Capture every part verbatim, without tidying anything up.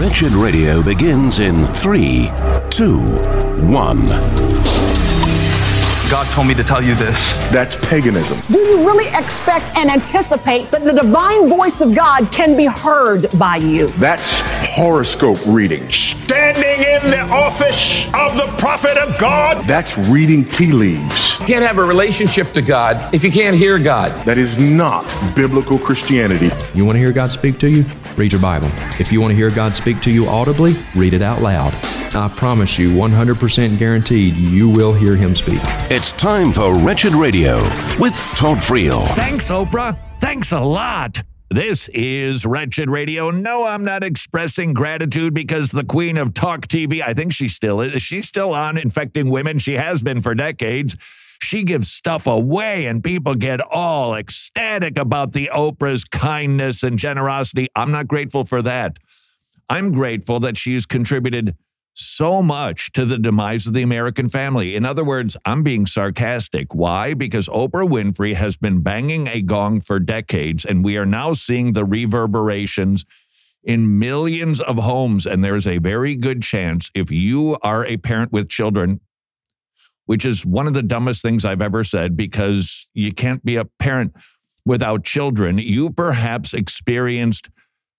Wretched Radio begins in three, two, one. God told me to tell you this. That's paganism. Do you really expect and anticipate that the divine voice of God can be heard by you? That's horoscope reading. Standing in the office of the prophet of God. That's reading tea leaves. You can't have a relationship to God if you can't hear God. That is not biblical Christianity. You want to hear God speak to you? Read your Bible. If you want to hear God speak to you audibly, read it out loud. I promise you, one hundred percent guaranteed, you will hear Him speak. It's time for Wretched Radio with Todd Friel. Thanks, Oprah. Thanks a lot. This is Wretched Radio. No, I'm not expressing gratitude because the queen of talk T V, I think she still is. She's still on infecting women. She has been for decades. She gives stuff away and people get all ecstatic about the Oprah's kindness and generosity. I'm not grateful for that. I'm grateful that she's contributed so much to the demise of the American family. In other words, I'm being sarcastic. Why? Because Oprah Winfrey has been banging a gong for decades, and we are now seeing the reverberations in millions of homes. And there's a very good chance if you are a parent with children, which is one of the dumbest things I've ever said, because you can't be a parent without children, you perhaps experienced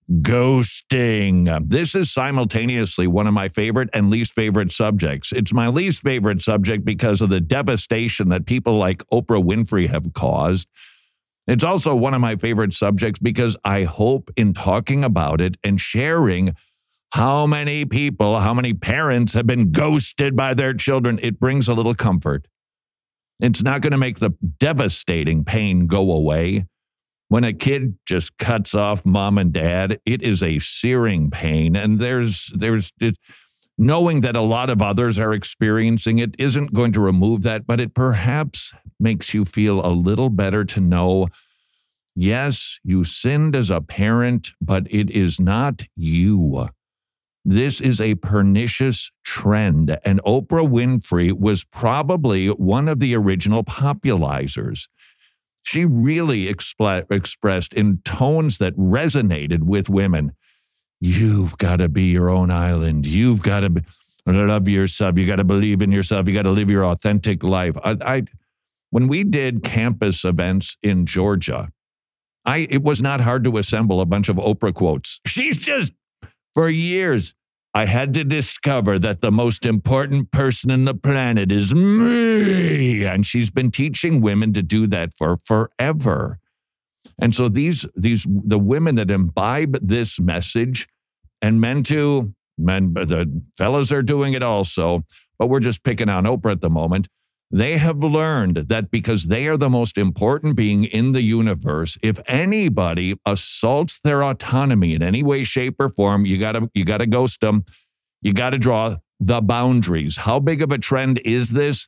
ghosting. This is simultaneously one of my favorite and least favorite subjects. It's my least favorite subject because of the devastation that people like Oprah Winfrey have caused. It's also one of my favorite subjects because I hope in talking about it and sharing how many people, how many parents have been ghosted by their children, it brings a little comfort. It's not going to make the devastating pain go away. When a kid just cuts off mom and dad, it is a searing pain. And there's, there's, it, knowing that a lot of others are experiencing it isn't going to remove that, but it perhaps makes you feel a little better to know, yes, you sinned as a parent, but it is not you. This is a pernicious trend, and Oprah Winfrey was probably one of the original popularizers. She really expl- expressed in tones that resonated with women, you've got to be your own island. You've got to be, love yourself. You got to believe in yourself. You got to live your authentic life. I, I, when we did campus events in Georgia, I it was not hard to assemble a bunch of Oprah quotes. She's just, for years, I had to discover that the most important person in the planet is me. And she's been teaching women to do that for forever. And so these, these the women that imbibe this message, and men too, men, the fellas are doing it also, but we're just picking on Oprah at the moment. They have learned that because they are the most important being in the universe, if anybody assaults their autonomy in any way, shape, or form, you gotta you gotta ghost them. You gotta draw the boundaries. How big of a trend is this?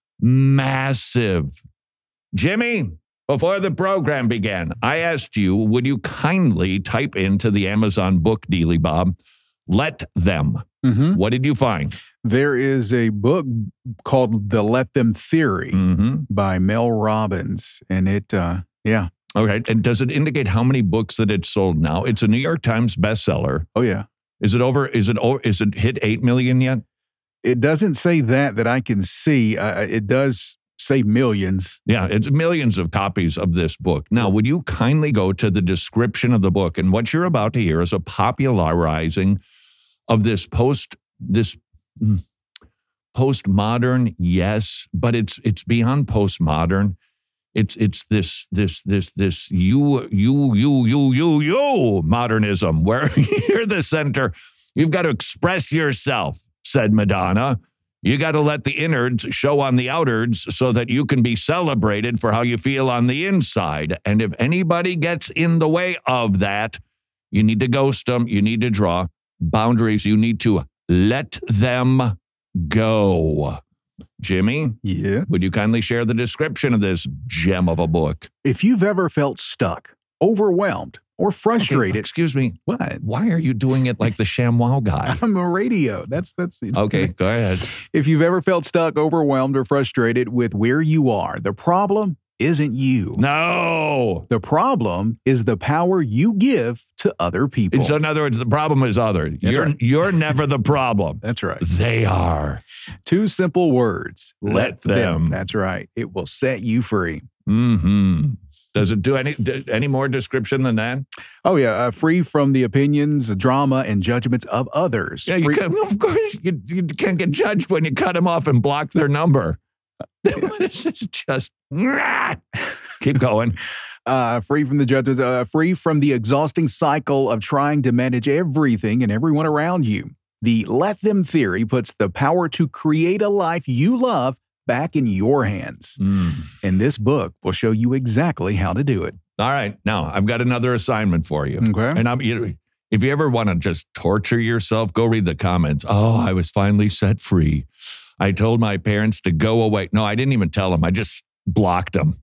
Massive. Jimmy, before the program began, I asked you, would you kindly type into the Amazon book dealie, Bob, Let Them. Mm-hmm. What did you find? There is a book called The Let Them Theory mm-hmm. by Mel Robbins. And it, uh, yeah. Okay. And does it indicate how many books that it's sold now? It's a New York Times bestseller. Oh, yeah. Is it over? Is it over? Is it hit eight million yet? It doesn't say that, that I can see. Uh, it does say millions. Yeah, it's millions of copies of this book. Now, would you kindly go to the description of the book? And what you're about to hear is a popularizing of this post, this postmodern, yes, but it's it's beyond postmodern. It's it's this this this this you you you you you you modernism where you're the center. You've got to express yourself, said Madonna. You got to let the innards show on the outards so that you can be celebrated for how you feel on the inside. And if anybody gets in the way of that, you need to ghost them. You need to draw boundaries. You need to let them go. Jimmy? Yes? Would you kindly share the description of this gem of a book? If you've ever felt stuck, overwhelmed, or frustrated. Okay, excuse me. What? Why are you doing it like the ShamWow guy? I'm a radio. That's, that's. Okay, go ahead. If you've ever felt stuck, overwhelmed, or frustrated with where you are, the problem isn't you. No. The problem is the power you give to other people. So in other words, the problem is other. That's You're, right. you're never the problem. That's right. They are. Two simple words. Let them. That's right. It will set you free. Mm-hmm. Does it do any do, any more description than that? Oh, yeah. Uh, free from the opinions, drama, and judgments of others. Yeah, you free- can, of course, you, you can't get judged when you cut them off and block their number. This is just, keep going. Uh, free from the judgments, uh, free from the exhausting cycle of trying to manage everything and everyone around you. The let them theory puts the power to create a life you love back in your hands. Mm. And this book will show you exactly how to do it. All right. Now, I've got another assignment for you. Okay. And I'm, you, if you ever want to just torture yourself, go read the comments. Oh, I was finally set free. I told my parents to go away. No, I didn't even tell them. I just blocked them.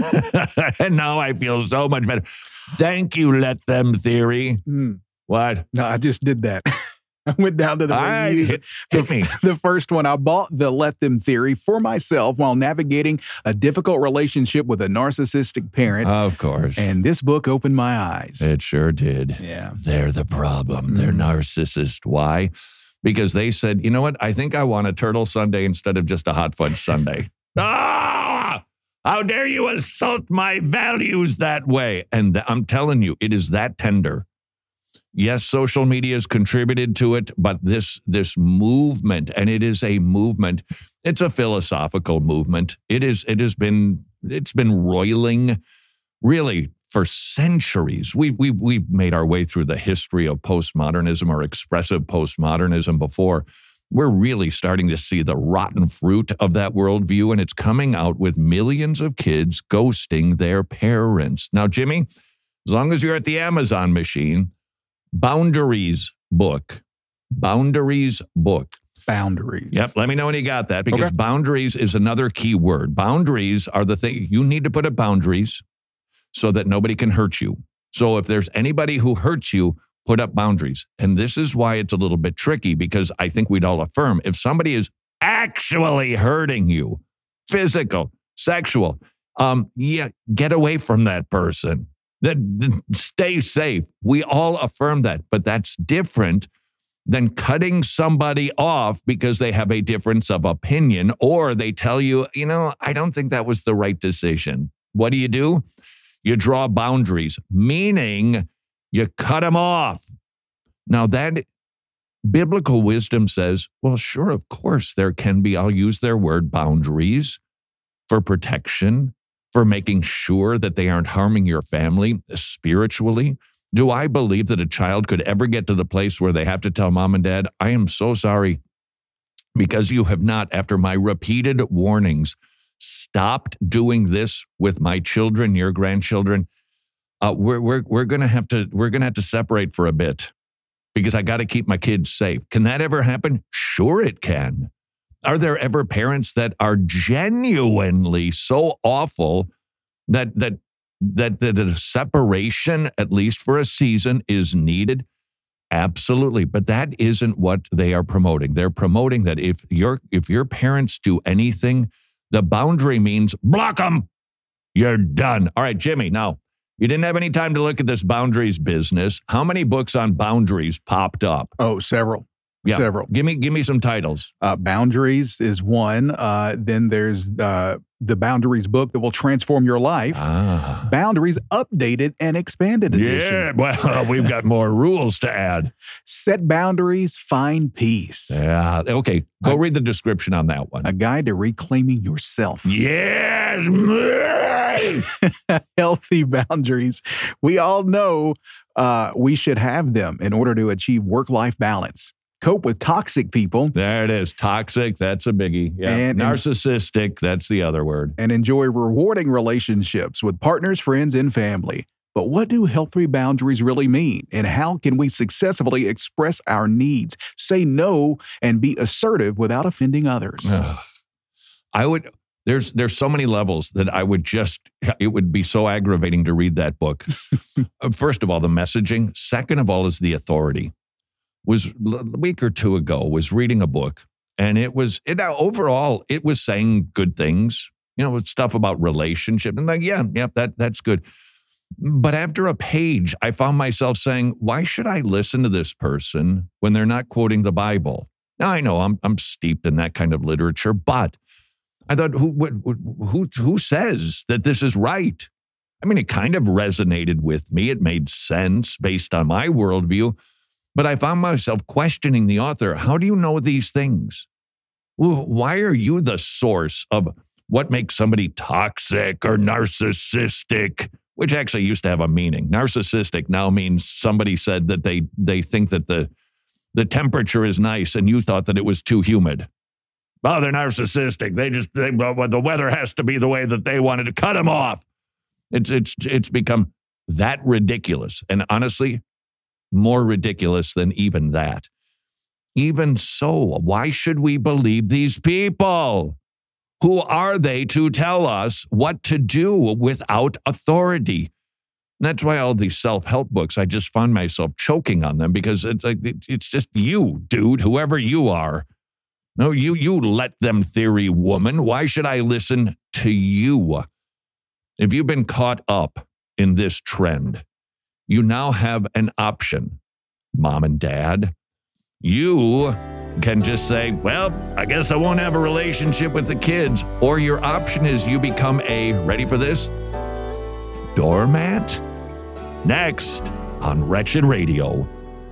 And now I feel so much better. Thank you, let them theory. Mm. What? No, I just did that. I went down to the All right, reviews. hit, hit the, me. the first one, I bought the Let Them Theory for myself while navigating a difficult relationship with a narcissistic parent. Of course. And this book opened my eyes. It sure did. Yeah. They're the problem. They're narcissist. Why? Because they said, you know what? I think I want a turtle sundae instead of just a hot fudge sundae. Ah! How dare you assault my values that way? And th- I'm telling you, it is that tender. Yes, social media has contributed to it, but this this movement, and it is a movement, it's a philosophical movement. It is, it has been, it's been roiling really for centuries. We've, we've, we've made our way through the history of postmodernism or expressive postmodernism before. We're really starting to see the rotten fruit of that worldview, and it's coming out with millions of kids ghosting their parents. Now, Jimmy, as long as you're at the Amazon machine, Boundaries book. Boundaries book. Boundaries. Yep. Let me know when you got that, because Okay. boundaries is another key word. Boundaries are the thing. You need to put up boundaries so that nobody can hurt you. So if there's anybody who hurts you, put up boundaries. And this is why it's a little bit tricky, because I think we'd all affirm if somebody is actually hurting you, physical, sexual, um, yeah, get away from that person. That, that stay safe. We all affirm that, but that's different than cutting somebody off because they have a difference of opinion, or they tell you, you know, I don't think that was the right decision. What do you do? You draw boundaries, meaning you cut them off. Now that biblical wisdom says, well, sure, of course there can be, I'll use their word, boundaries for protection, for making sure that they aren't harming your family spiritually. Do I believe that a child could ever get to the place where they have to tell mom and dad, I am so sorry because you have not, after my repeated warnings, stopped doing this with my children, your grandchildren. Uh, we're we're we're gonna have to we're gonna have to separate for a bit because I got to keep my kids safe. Can that ever happen? Sure, it can. Are there ever parents that are genuinely so awful that that that that a separation, at least for a season, is needed? Absolutely, but that isn't what they are promoting. They're promoting that if your if your parents do anything, the boundary means block them. You're done. All right, Jimmy. Now you didn't have any time to look at this boundaries business. How many books on boundaries popped up? Oh, several. Yeah. Several. Give me give me some titles. Uh, Boundaries is one. Uh, then there's uh, the Boundaries book that will transform your life. Ah. Boundaries Updated and Expanded Edition. Yeah, well, we've got more rules to add. Set Boundaries, Find Peace. Yeah, okay. Go I- read the description on that one. A guide to reclaiming yourself. Yes. Healthy boundaries. We all know uh, we should have them in order to achieve work-life balance. Cope with toxic people. There it is. Toxic, that's a biggie. Yeah. And- and- Narcissistic, that's the other word. And enjoy rewarding relationships with partners, friends, and family. But what do healthy boundaries really mean? And how can we successfully express our needs, say no, and be assertive without offending others? Ugh. I would, there's there's so many levels that I would just, it would be so aggravating to read that book. Uh, First of all, the messaging. Second of all is the authority. Was a week or two ago, was reading a book, and it was, it, overall, it was saying good things. you know, with stuff about relationship. And like, yeah, yeah, that that's good. But after a page, I found myself saying, why should I listen to this person when they're not quoting the Bible? Now, I know I'm I'm steeped in that kind of literature, but I thought, who who who says that this is right? I mean, it kind of resonated with me. It made sense based on my worldview. But I found myself questioning the author. How do you know these things? Why are you the source of what makes somebody toxic or narcissistic? Which actually used to have a meaning. Narcissistic now means somebody said that they they think that the, the temperature is nice and you thought that it was too humid. Oh, they're narcissistic. They just, they, well, the weather has to be the way that they wanted to cut them off. It's, it's, it's become that ridiculous. And honestly, more ridiculous than even that. Even so, why should we believe these people? Who are they to tell us what to do without authority? And that's why all these self-help books, I just find myself choking on them because it's like it's just you, dude, whoever you are. No, you you let them theory woman. Why should I listen to you? If you've been caught up in this trend, you now have an option, mom and dad. You can just say, well, I guess I won't have a relationship with the kids. Or your option is you become a, ready for this, doormat? Next on Wretched Radio.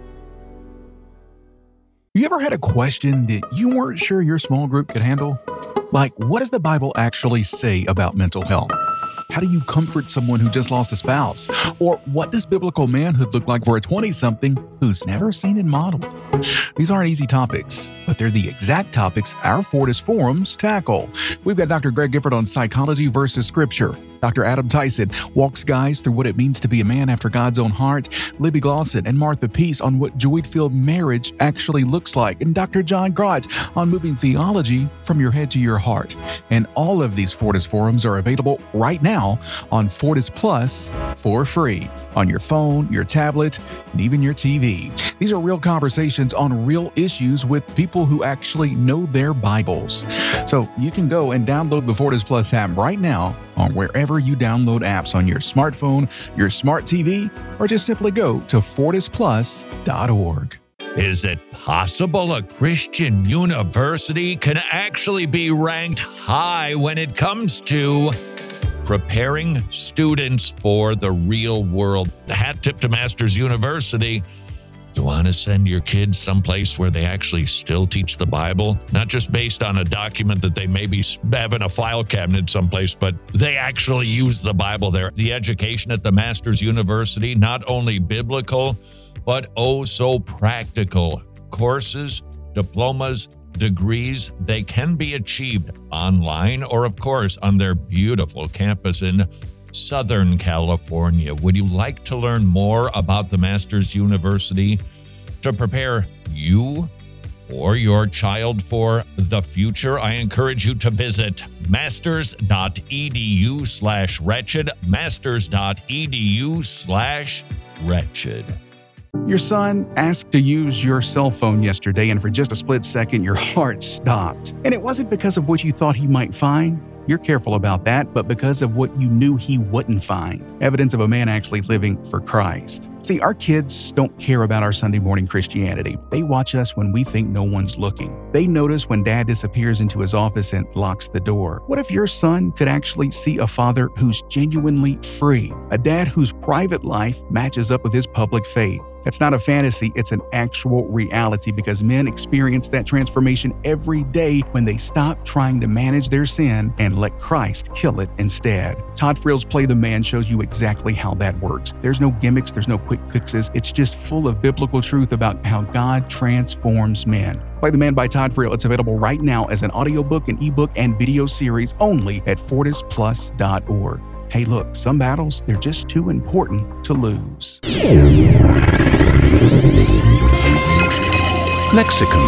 You ever had a question that you weren't sure your small group could handle? Like, what does the Bible actually say about mental health? How do you comfort someone who just lost a spouse? Or what does biblical manhood look like for a twenty-something who's never seen it modeled? These aren't easy topics, but they're the exact topics our Fortis forums tackle. We've got Doctor Greg Gifford on psychology versus scripture. Doctor Adam Tyson walks guys through what it means to be a man after God's own heart. Libby Glosson and Martha Peace on what joy-filled marriage actually looks like. And Doctor John Grotz on moving theology from your head to your heart. And all of these Fortis forums are available right now on Fortis Plus for free on your phone, your tablet, and even your T V. These are real conversations on real issues with people who actually know their Bibles. So you can go and download the Fortis Plus app right now on wherever you download apps on your smartphone, your smart T V, or just simply go to fortis plus dot org. Is it possible a Christian university can actually be ranked high when it comes to preparing students for the real world? Hat tip to Masters University. You want to send your kids someplace where they actually still teach the Bible, not just based on a document that they maybe have in a file cabinet someplace, but they actually use the Bible there. The education at the Masters University, not only biblical, but oh so practical. Courses, diplomas, degrees, they can be achieved online or, of course, on their beautiful campus in Southern California. Would you like to learn more about the Masters University to prepare you or your child for the future? I encourage you to visit masters.edu slash wretched, masters.edu slash wretched. Your son asked to use your cell phone yesterday, and for just a split second, your heart stopped. And it wasn't because of what you thought he might find. You're careful about that, but because of what you knew he wouldn't find. Evidence of a man actually living for Christ. See, our kids don't care about our Sunday morning Christianity. They watch us when we think no one's looking. They notice when dad disappears into his office and locks the door. What if your son could actually see a father who's genuinely free? A dad whose private life matches up with his public faith. That's not a fantasy, it's an actual reality because men experience that transformation every day when they stop trying to manage their sin and let Christ kill it instead. Todd Frill's Play the Man shows you exactly how that works. There's no gimmicks, there's no quick fixes. It's just full of biblical truth about how God transforms men. Play the Man by Todd Frill. It's available right now as an audiobook, an ebook, and video series only at fortis plus dot org. Hey, look, some battles, they're just too important to lose. Lexicon.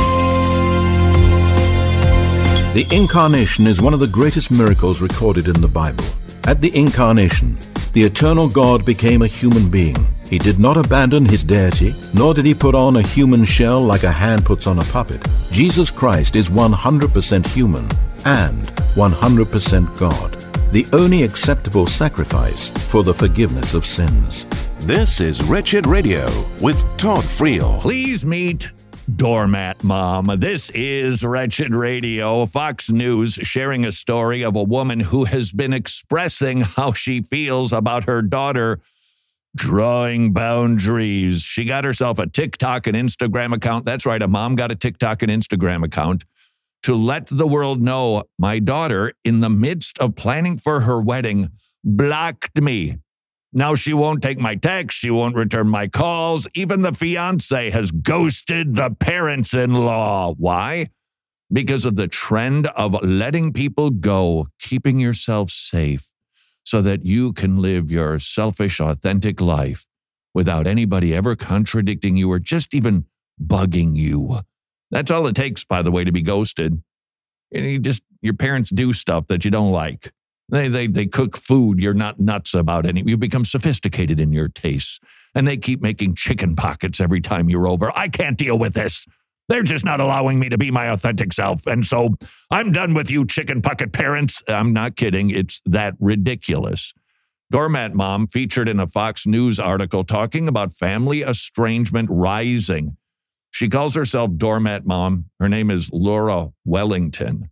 The Incarnation is one of the greatest miracles recorded in the Bible. At the Incarnation, the eternal God became a human being. He did not abandon his deity, nor did he put on a human shell like a hand puts on a puppet. Jesus Christ is one hundred percent human. and one hundred percent God, the only acceptable sacrifice for the forgiveness of sins. This is Wretched Radio with Todd Friel. Please meet Doormat Mom. This is Wretched Radio. Fox News sharing a story of a woman who has been expressing how she feels about her daughter drawing boundaries. She got herself a TikTok and Instagram account. That's right, a mom got a TikTok and Instagram account to let the world know my daughter, in the midst of planning for her wedding, blocked me. Now she won't take my texts. She won't return my calls. Even the fiance has ghosted the parents-in-law. Why? Because of the trend of letting people go, keeping yourself safe so that you can live your selfish, authentic life without anybody ever contradicting you or just even bugging you. That's all it takes, by the way, to be ghosted. And you just, your parents do stuff that you don't like. They, they they cook food you're not nuts about. Any, you become sophisticated in your tastes. And they keep making chicken pockets every time you're over. I can't deal with this. They're just not allowing me to be my authentic self. And so I'm done with you chicken pocket parents. I'm not kidding. It's that ridiculous. Doormat Mom featured in a Fox News article talking about family estrangement rising. She calls herself Doormat Mom. Her name is Laura Wellington.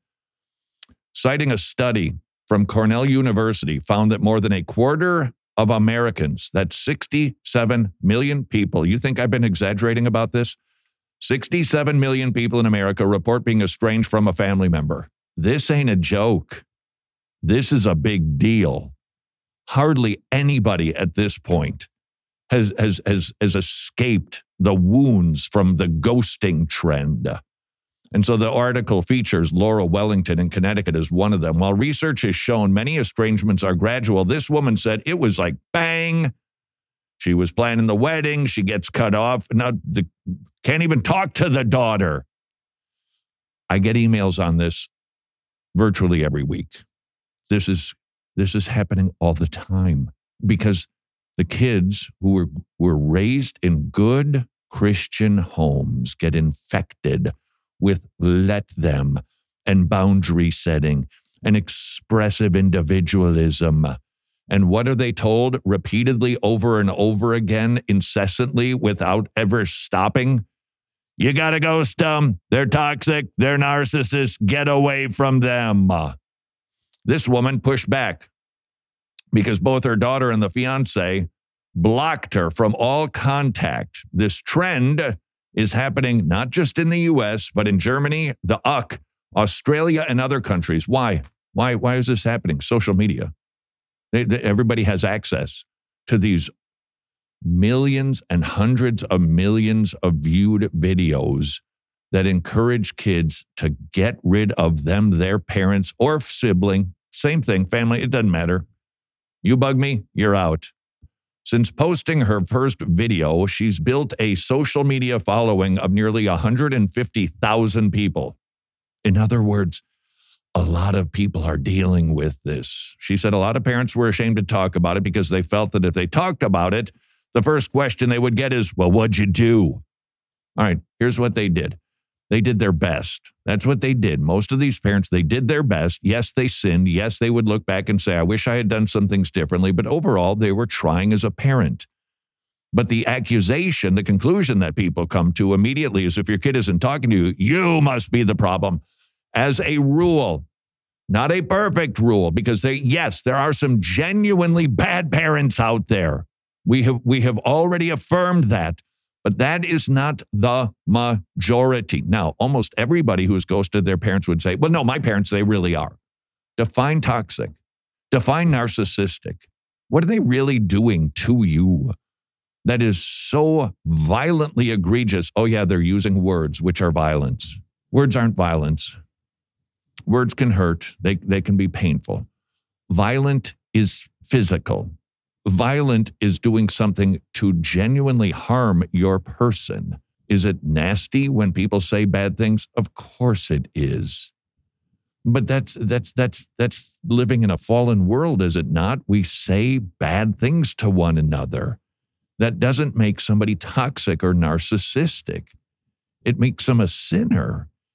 Citing a study from Cornell University, found that more than a quarter of Americans, that's sixty-seven million people. You think I've been exaggerating about this? sixty-seven million people in America report being estranged from a family member. This ain't a joke. This is a big deal. Hardly anybody at this point has, has, has, has escaped the wounds from the ghosting trend. And so the article features Laura Wellington in Connecticut as one of them. While research has shown many estrangements are gradual, this woman said it was like bang. She was planning the wedding. She gets cut off. Now, the, can't even talk to the daughter. I get emails on this virtually every week. This is this is happening all the time because the kids who were, were raised in good Christian homes get infected with let them and boundary setting and expressive individualism. And what are they told repeatedly over and over again, incessantly, without ever stopping? You got to ghost them. They're toxic. They're narcissists. Get away from them. This woman pushed back because both her daughter and the fiance blocked her from all contact. This trend is happening not just in the U S, but in Germany, the U K, Australia, and other countries. Why? Why, why is this happening? Social media. They, they, everybody has access to these millions and hundreds of millions of viewed videos that encourage kids to get rid of them, their parents, or sibling. Same thing, family, it doesn't matter. You bug me, you're out. Since posting her first video, she's built a social media following of nearly one hundred fifty thousand people. In other words, a lot of people are dealing with this. She said a lot of parents were ashamed to talk about it because they felt that if they talked about it, the first question they would get is, well, what'd you do? All right, here's what they did. They did their best. That's what they did. Most of these parents, they did their best. Yes, they sinned. Yes, they would look back and say, I wish I had done some things differently. But overall, they were trying as a parent. But the accusation, the conclusion that people come to immediately is if your kid isn't talking to you, you must be the problem. As a rule, not a perfect rule, because they, yes, there are some genuinely bad parents out there. We have, we have already affirmed that. But that is not the majority. Now, almost everybody who has ghosted their parents would say, well, no, my parents, they really are. Define toxic. Define narcissistic. What are they really doing to you that is so violently egregious? Oh, yeah, they're using words, which are violence. Words aren't violence. Words can hurt. They, they can be painful. Violent is physical. Violent is doing something to genuinely harm your person. Is it nasty when people say bad things? Of course it is. But that's that's that's that's living in a fallen world, is it not? We say bad things to one another. That doesn't make somebody toxic or narcissistic. It makes them a sinner.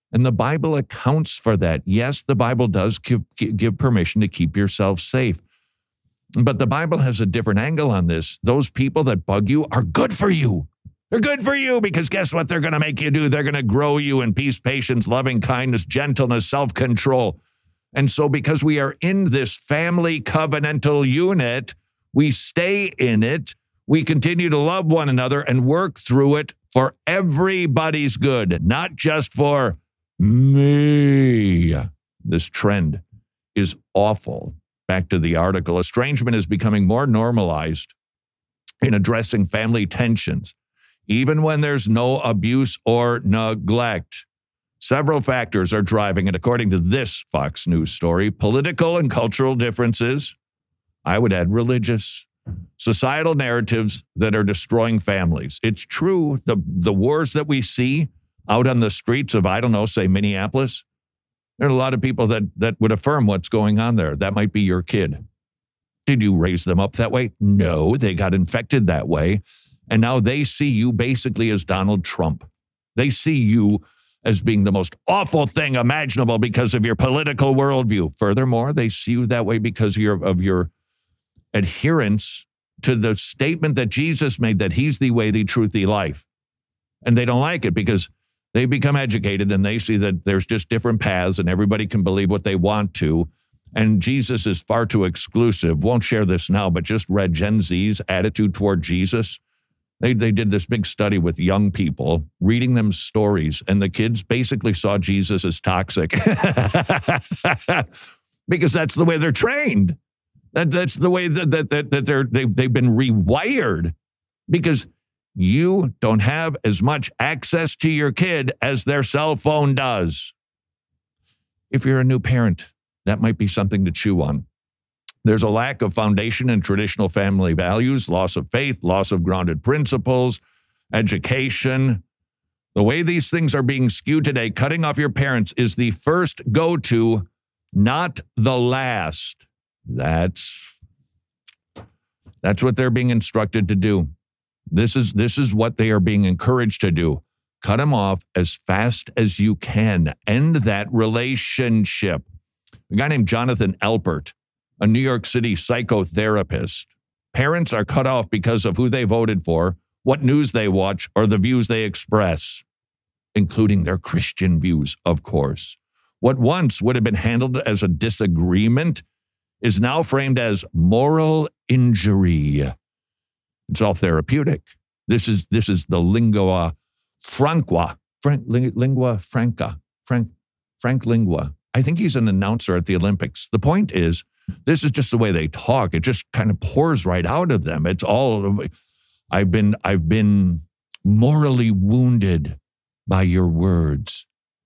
And the Bible accounts for that. Yes, the Bible does give, give permission to keep yourself safe. But the Bible has a different angle on this. Those people that bug you are good for you. They're good for you because guess what they're going to make you do? They're going to grow you in peace, patience, loving kindness, gentleness, self-control. And so because we are in this family covenantal unit, we stay in it. We continue to love one another and work through it for everybody's good, not just for me. This trend is awful. Back to the article. Estrangement is becoming more normalized in addressing family tensions, even when there's no abuse or neglect. Several factors are driving it, according to this Fox News story. Political and cultural differences. I would add religious. Societal narratives that are destroying families. It's true, the, the wars that we see out on the streets of, I don't know, say Minneapolis, there are a lot of people that, that would affirm what's going on there. That might be your kid. Did you raise them up that way? No, they got infected that way. And now they see you basically as Donald Trump. They see you as being the most awful thing imaginable because of your political worldview. Furthermore, they see you that way because of your, of your adherence to the statement that Jesus made that he's the way, the truth, the life. And they don't like it because they become educated and they see that there's just different paths and everybody can believe what they want to. And Jesus is far too exclusive. Won't share this now, but just read Gen Z's attitude toward Jesus. They they did this big study with young people, reading them stories, and the kids basically saw Jesus as toxic because that's the way they're trained. That that's the way that that that, that they're they've, they've been rewired because you don't have as much access to your kid as their cell phone does. If you're a new parent, that might be something to chew on. There's a lack of foundation in traditional family values, loss of faith, loss of grounded principles, education. The way these things are being skewed today, cutting off your parents is the first go-to, not the last. That's, that's what they're being instructed to do. This is, this is what they are being encouraged to do. Cut them off as fast as you can. End that relationship. A guy named Jonathan Alpert, a New York City psychotherapist. Parents are cut off because of who they voted for, what news they watch, or the views they express, including their Christian views, of course. What once would have been handled as a disagreement is now framed as moral injury. It's all therapeutic. This is this is the lingua franca, frank, lingua franca, frank, frank lingua. I think he's an announcer at the Olympics. The point is, this is just the way they talk. It just kind of pours right out of them. It's all, I've been, I've been morally wounded by your words.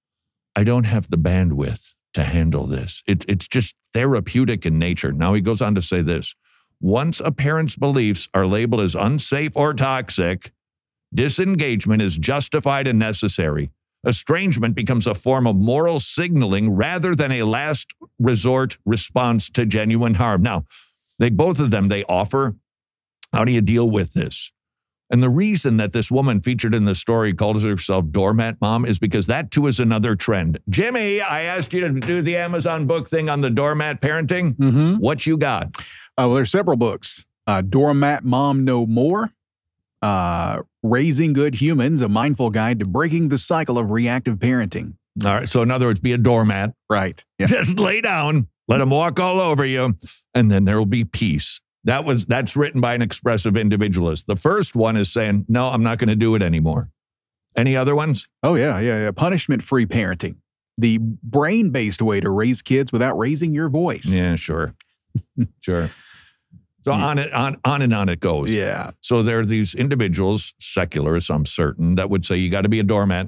I don't have the bandwidth to handle this. It, it's just therapeutic in nature. Now he goes on to say this. Once a parent's beliefs are labeled as unsafe or toxic, disengagement is justified and necessary. Estrangement becomes a form of moral signaling rather than a last resort response to genuine harm. Now, they both of them, they offer, how do you deal with this? And the reason that this woman featured in the story calls herself Doormat Mom is because that too is another trend. Jimmy, I asked you to do the Amazon book thing on the doormat parenting. Mm-hmm. What you got? Uh, well, there's several books. Uh, Doormat Mom No More. Uh, Raising Good Humans, a mindful guide to breaking the cycle of reactive parenting. All right. So in other words, be a doormat. Right. Yeah. Just lay down, let them walk all over you, and then there will be peace. That was that's written by an expressive individualist. The first one is saying, no, I'm not going to do it anymore. Any other ones? Oh, yeah, yeah, yeah. Punishment-free parenting. The brain-based way to raise kids without raising your voice. Yeah, sure. Sure. So on it, on, on and on it goes. Yeah. So there are these individuals, secularists, I'm certain, that would say you got to be a doormat.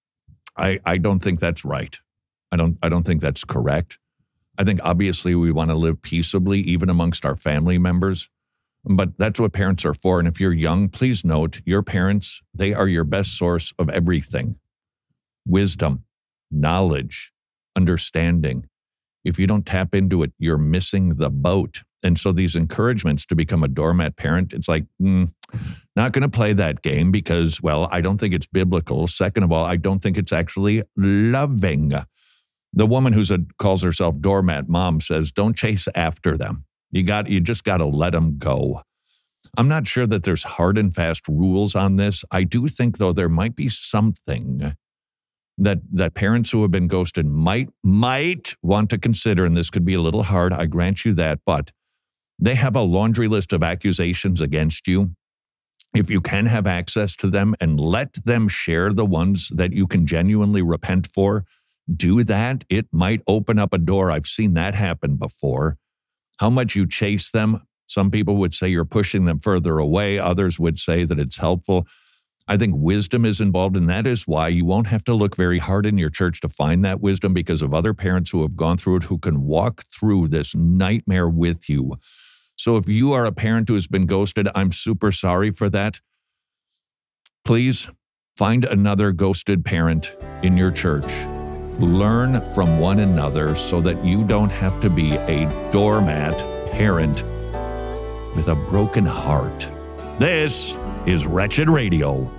I, I don't think that's right. I don't I don't think that's correct. I think obviously we want to live peaceably even amongst our family members. But that's what parents are for. And if you're young, please note your parents, they are your best source of everything. Wisdom, knowledge, understanding. If you don't tap into it, you're missing the boat. And so these encouragements to become a doormat parent, it's like, mm, not going to play that game because, well, I don't think it's biblical. Second of all, I don't think it's actually loving. The woman who calls herself doormat mom says, don't chase after them. You got, you just got to let them go. I'm not sure that there's hard and fast rules on this. I do think, though, there might be something that that parents who have been ghosted might might want to consider, and this could be a little hard, I grant you that, but they have a laundry list of accusations against you. If you can have access to them and let them share the ones that you can genuinely repent for, do that. It might open up a door. I've seen that happen before. How much you chase them, some people would say you're pushing them further away. Others would say that it's helpful. I think wisdom is involved, and that is why you won't have to look very hard in your church to find that wisdom, because of other parents who have gone through it, who can walk through this nightmare with you. So if you are a parent who has been ghosted, I'm super sorry for that. Please find another ghosted parent in your church. Learn from one another so that you don't have to be a doormat parent with a broken heart. This is Wretched Radio.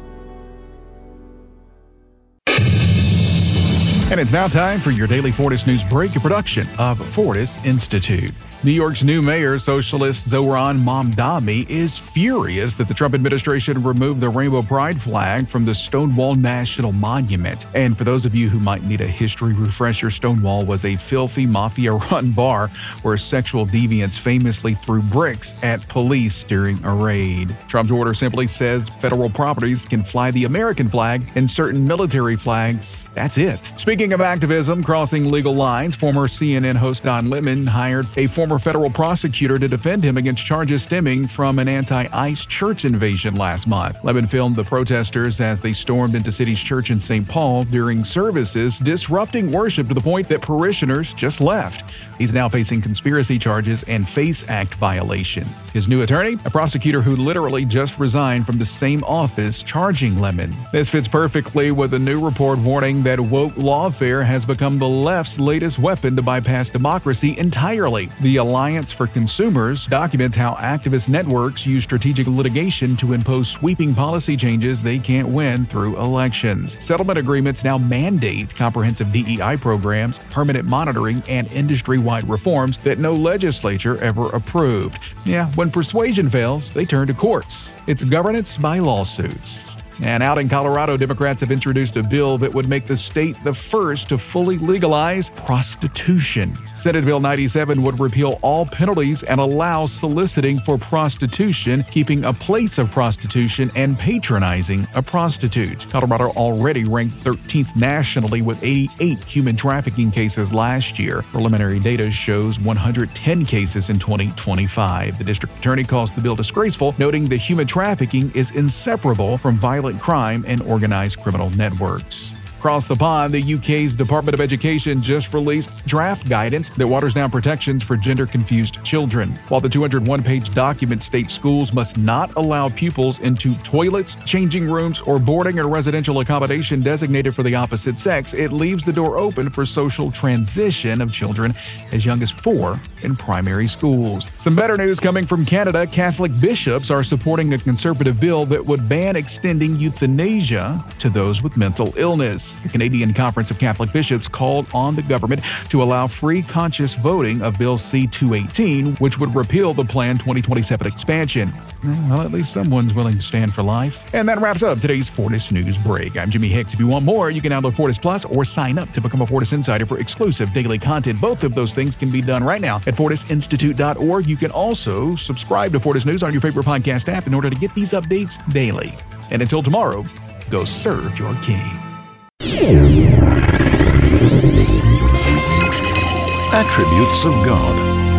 And it's now time for your daily Fortis News Break, a production of Fortis Institute. New York's new mayor, socialist Zohran Mamdani, is furious that the Trump administration removed the rainbow pride flag from the Stonewall National Monument. And for those of you who might need a history refresher, Stonewall was a filthy mafia-run bar where sexual deviants famously threw bricks at police during a raid. Trump's order simply says federal properties can fly the American flag and certain military flags. That's it. Speaking of activism crossing legal lines, former C N N host Don Lemon hired a former federal prosecutor to defend him against charges stemming from an anti-ICE church invasion last month. Lemon filmed the protesters as they stormed into City's church in Saint Paul during services, disrupting worship to the point that parishioners just left. He's now facing conspiracy charges and FACE Act violations. His new attorney, a prosecutor who literally just resigned from the same office charging Lemon. This fits perfectly with a new report warning that woke lawfare has become the left's latest weapon to bypass democracy entirely. The Alliance for Consumers documents how activist networks use strategic litigation to impose sweeping policy changes they can't win through elections. Settlement agreements now mandate comprehensive D E I programs, permanent monitoring, and industry-wide reforms that no legislature ever approved. Yeah, when persuasion fails, they turn to courts. It's governance by lawsuits. And out in Colorado, Democrats have introduced a bill that would make the state the first to fully legalize prostitution. Senate Bill ninety-seven would repeal all penalties and allow soliciting for prostitution, keeping a place of prostitution, and patronizing a prostitute. Colorado already ranked thirteenth nationally with eighty-eight human trafficking cases last year. Preliminary data shows one hundred ten cases in twenty twenty-five. The district attorney calls the bill disgraceful, noting that human trafficking is inseparable from violent crime and organized criminal networks. Across the pond, the U K's Department of Education just released draft guidance that waters down protections for gender-confused children. While the two hundred one page document states schools must not allow pupils into toilets, changing rooms, or boarding or residential accommodation designated for the opposite sex, it leaves the door open for social transition of children as young as four in primary schools. Some better news coming from Canada. Catholic bishops are supporting a conservative bill that would ban extending euthanasia to those with mental illness. The Canadian Conference of Catholic Bishops called on the government to allow free conscious voting of Bill C two eighteen, which would repeal the planned twenty twenty-seven expansion. Well, at least someone's willing to stand for life. And that wraps up today's Fortis News Break. I'm Jimmy Hicks. If you want more, you can download Fortis Plus or sign up to become a Fortis Insider for exclusive daily content. Both of those things can be done right now at fortis institute dot org. You can also subscribe to Fortis News on your favorite podcast app in order to get these updates daily. And until tomorrow, go serve your king. Attributes of God.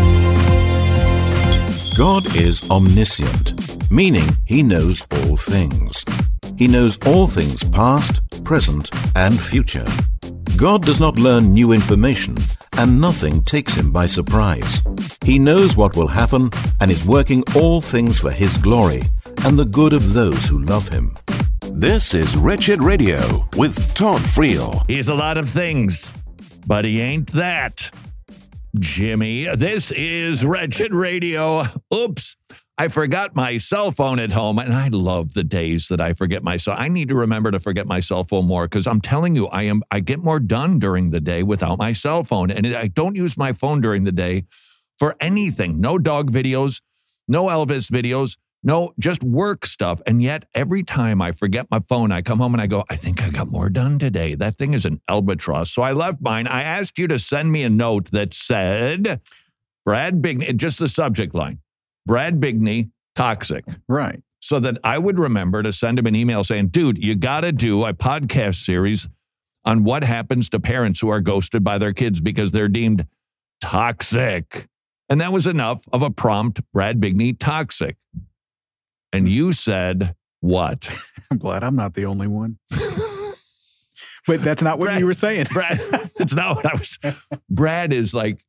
God is omniscient, meaning He knows all things. He knows all things past, present, and future. God does not learn new information, and nothing takes Him by surprise. He knows what will happen and is working all things for His glory and the good of those who love Him. This is Wretched Radio with Todd Friel. He's a lot of things, but he ain't that. Jimmy. This is Wretched Radio. Oops, I forgot my cell phone at home, and I love the days that I forget my cell. I need to remember to forget my cell phone more because I'm telling you, I am I get more done during the day without my cell phone, and I don't use my phone during the day for anything. No dog videos, no Elvis videos, no just work stuff. And yet every time I forget my phone, I come home and I go, I think I got more done today. That thing is an albatross. So I left mine. I asked you to send me a note that said, Brad Bigney, just the subject line, Brad Bigney, toxic. Right. So that I would remember to send him an email saying, dude, you got to do a podcast series on what happens to parents who are ghosted by their kids because they're deemed toxic. And that was enough of a prompt, Brad Bigney, toxic. And you said what? I'm glad I'm not the only one. But that's not what Brad, you were saying. Brad, that's not what I was. Brad is like,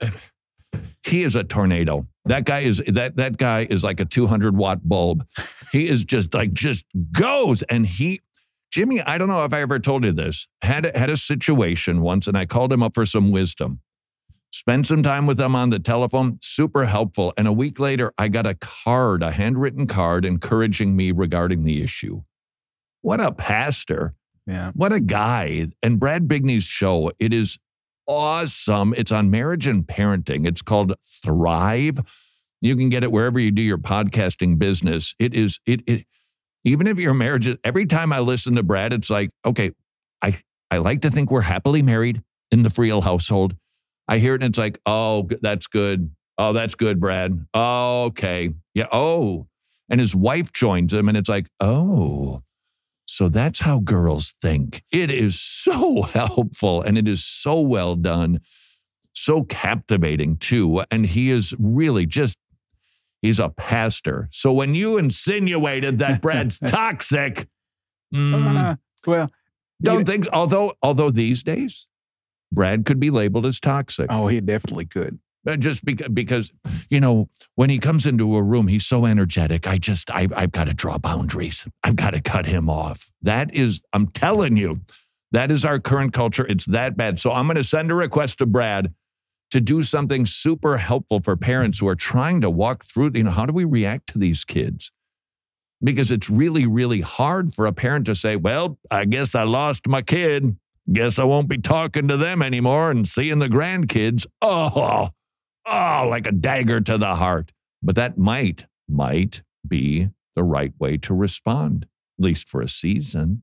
he is a tornado. That guy is that that guy is like a two hundred watt bulb. He is just like just goes. And he, Jimmy, I don't know if I ever told you this. Had had a situation once, and I called him up for some wisdom. Spent some time with them on the telephone, super helpful. And a week later, I got a card, a handwritten card encouraging me regarding the issue. What a pastor. Yeah. What a guy. And Brad Bigney's show, it is awesome. It's on marriage and parenting. It's called Thrive. You can get it wherever you do your podcasting business. It is, it, it even if your marriage, every time I listen to Brad, it's like, okay, I, I like to think we're happily married in the Friel household. I hear it and it's like, oh, that's good. Oh, that's good, Brad. Oh, okay. Yeah. Oh. And his wife joins him and it's like, oh, so that's how girls think. It is so helpful and it is so well done. So captivating too. And he is really just, he's a pastor. So when you insinuated that Brad's toxic, mm, uh, well, don't you, think, although, although these days, Brad could be labeled as toxic. Oh, he definitely could. Just because, because, you know, when he comes into a room, he's so energetic. I just, I've, I've got to draw boundaries. I've got to cut him off. That is, I'm telling you, that is our current culture. It's that bad. So I'm going to send a request to Brad to do something super helpful for parents who are trying to walk through, you know, how do we react to these kids? Because it's really, really hard for a parent to say, well, I guess I lost my kid. Guess I won't be talking to them anymore and seeing the grandkids. Oh, oh, like a dagger to the heart. But that might, might be the right way to respond, at least for a season.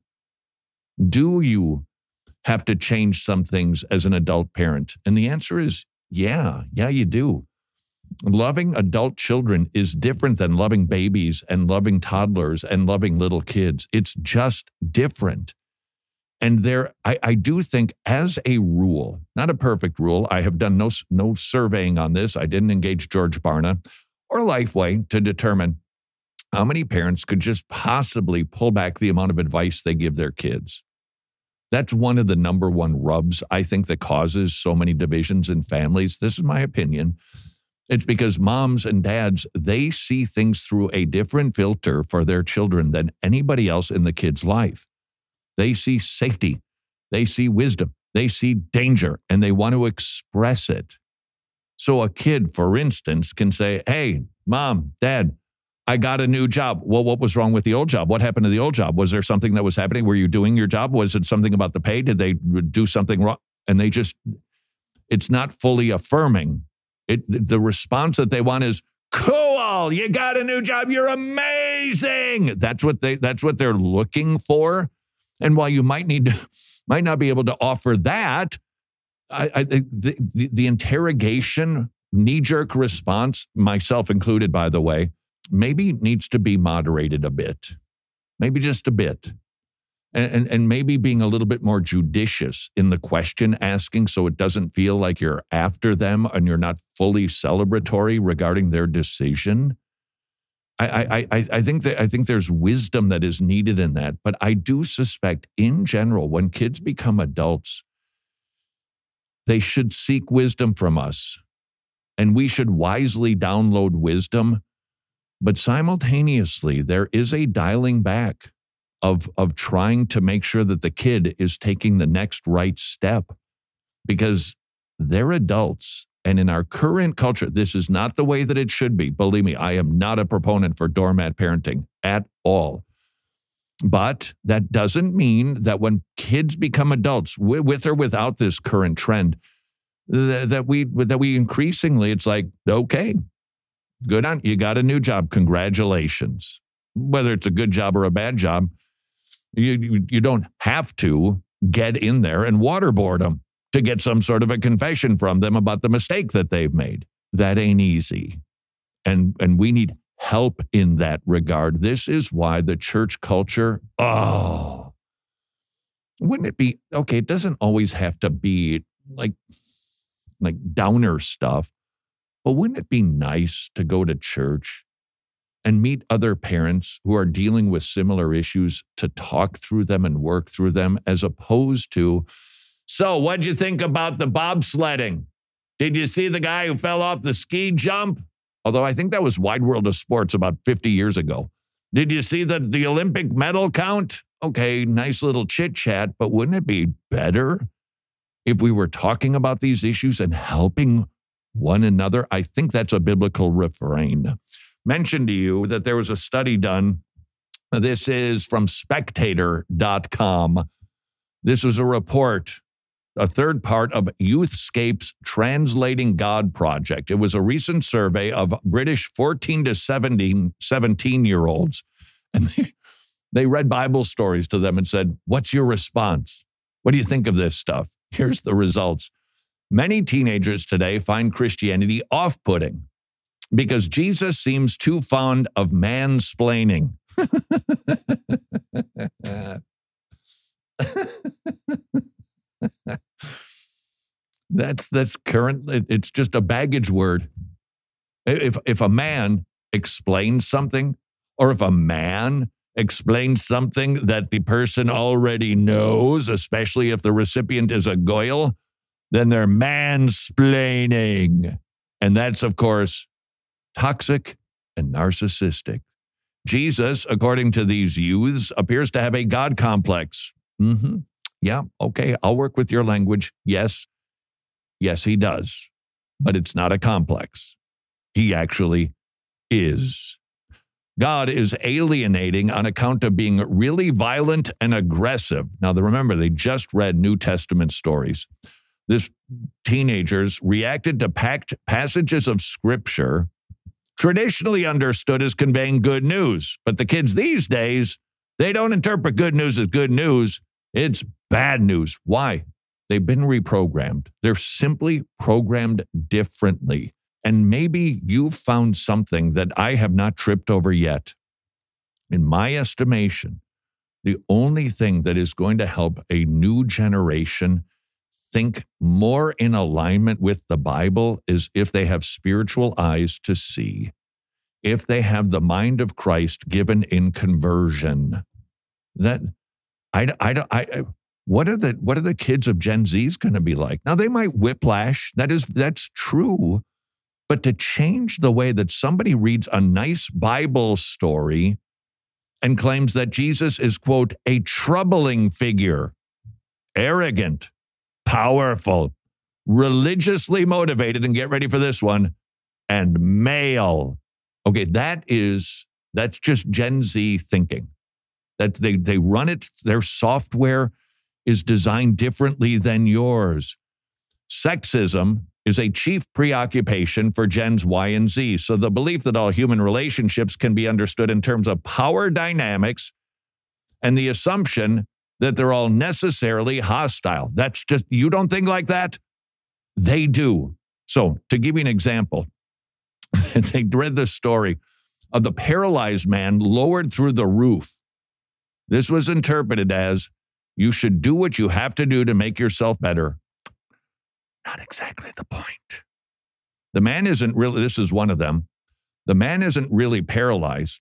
Do you have to change some things as an adult parent? And the answer is, yeah, yeah, you do. Loving adult children is different than loving babies and loving toddlers and loving little kids. It's just different. And there, I, I do think as a rule, not a perfect rule, I have done no, no surveying on this. I didn't engage George Barna or Lifeway to determine how many parents could just possibly pull back the amount of advice they give their kids. That's one of the number one rubs, I think, that causes so many divisions in families. This is my opinion. It's because moms and dads, they see things through a different filter for their children than anybody else in the kid's life. They see safety, they see wisdom, they see danger, and they want to express it. So a kid, for instance, can say, hey, mom, dad, I got a new job. Well, what was wrong with the old job? What happened to the old job? Was there something that was happening? Were you doing your job? Was it something about the pay? Did they do something wrong? And they just, it's not fully affirming. It, the response that they want is, cool, you got a new job. You're amazing. That's what they, that's what they're looking for. And while you might need to, might not be able to offer that, I, I, the, the, the interrogation, knee-jerk response, myself included, by the way, maybe needs to be moderated a bit, maybe just a bit. And, and, and maybe being a little bit more judicious in the question asking so it doesn't feel like you're after them and you're not fully celebratory regarding their decision. I, I, I think that I think there's wisdom that is needed in that. But I do suspect in general, when kids become adults, they should seek wisdom from us. And we should wisely download wisdom. But simultaneously, there is a dialing back of, of trying to make sure that the kid is taking the next right step because they're adults And in our current culture, this is not the way that it should be. Believe me, I am not a proponent for doormat parenting at all. But that doesn't mean that when kids become adults, with or without this current trend, that we that we increasingly, it's like, okay, good on you, got a new job, congratulations. Whether it's a good job or a bad job, you you, you don't have to get in there and waterboard them to get some sort of a confession from them about the mistake that they've made. That ain't easy. And, and we need help in that regard. This is why the church culture, oh, wouldn't it be, okay, it doesn't always have to be like, like downer stuff, but wouldn't it be nice to go to church and meet other parents who are dealing with similar issues to talk through them and work through them, as opposed to, so what'd you think about the bobsledding? Did you see the guy who fell off the ski jump? Although I think that was Wide World of Sports about fifty years ago. Did you see the, the Olympic medal count? Okay, nice little chit chat, but wouldn't it be better if we were talking about these issues and helping one another? I think that's a biblical refrain. Mentioned to you that there was a study done. This is from spectator dot com. This was a report, a third part of Youthscape's Translating God project. It was a recent survey of British fourteen to seventeen-year-olds, and they, they read Bible stories to them and said, what's your response? What do you think of this stuff? Here's the results. Many teenagers today find Christianity off-putting because Jesus seems too fond of mansplaining. That's that's current. It's just a baggage word. If if a man explains something, or if a man explains something that the person already knows, especially if the recipient is a goyle, then they're mansplaining. And that's, of course, toxic and narcissistic. Jesus, according to these youths, appears to have a God complex. Mm-hmm. Yeah, okay, I'll work with your language. Yes, yes, he does. But it's not a complex. He actually is. God is alienating on account of being really violent and aggressive. Now, remember, they just read New Testament stories. This teenagers reacted to packed passages of Scripture traditionally understood as conveying good news. But the kids these days, they don't interpret good news as good news. It's bad news. Why? They've been reprogrammed. They're simply programmed differently. And maybe you've found something that I have not tripped over yet. In my estimation, the only thing that is going to help a new generation think more in alignment with the Bible is if they have spiritual eyes to see, if they have the mind of Christ given in conversion. That I, I, I, what are the what are the kids of Gen Z's going to be like? Now, they might whiplash. That is that's true. But to change the way that somebody reads a nice Bible story and claims that Jesus is, quote, a troubling figure, arrogant, powerful, religiously motivated, and get ready for this one, and male. Okay, that is, that's just Gen Z thinking. That they, they run it, their software is designed differently than yours. Sexism is a chief preoccupation for Gens Y and Z. So the belief that all human relationships can be understood in terms of power dynamics and the assumption that they're all necessarily hostile. That's just, you don't think like that? They do. So to give you an example, they read the story of the paralyzed man lowered through the roof. This was interpreted as, you should do what you have to do to make yourself better. Not exactly the point. The man isn't really, this is one of them. The man isn't really paralyzed.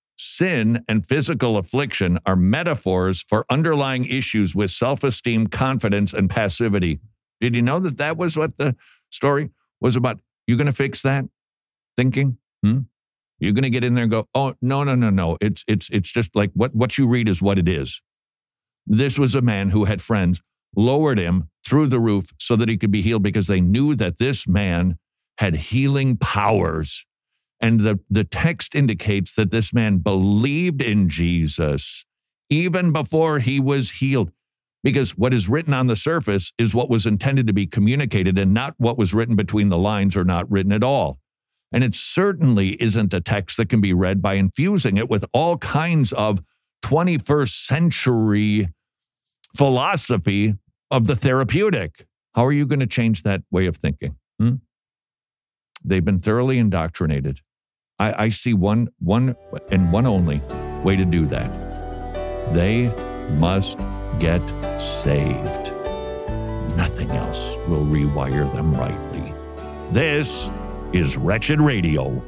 Sin and physical affliction are metaphors for underlying issues with self-esteem, confidence, and passivity. Did you know that that was what the story was about? You going to fix that thinking? Hmm? You're going to get in there and go, oh, no, no, no, no. It's, it's, it's just like what, what you read is what it is. This was a man who had friends lowered him through the roof so that he could be healed because they knew that this man had healing powers. And the, the text indicates that this man believed in Jesus even before he was healed. Because what is written on the surface is what was intended to be communicated and not what was written between the lines or not written at all. And it certainly isn't a text that can be read by infusing it with all kinds of twenty-first century philosophy of the therapeutic. How are you going to change that way of thinking? Hmm? They've been thoroughly indoctrinated. I, I see one, one and one only way to do that. They must get saved. Nothing else will rewire them rightly. This is Wretched Radio.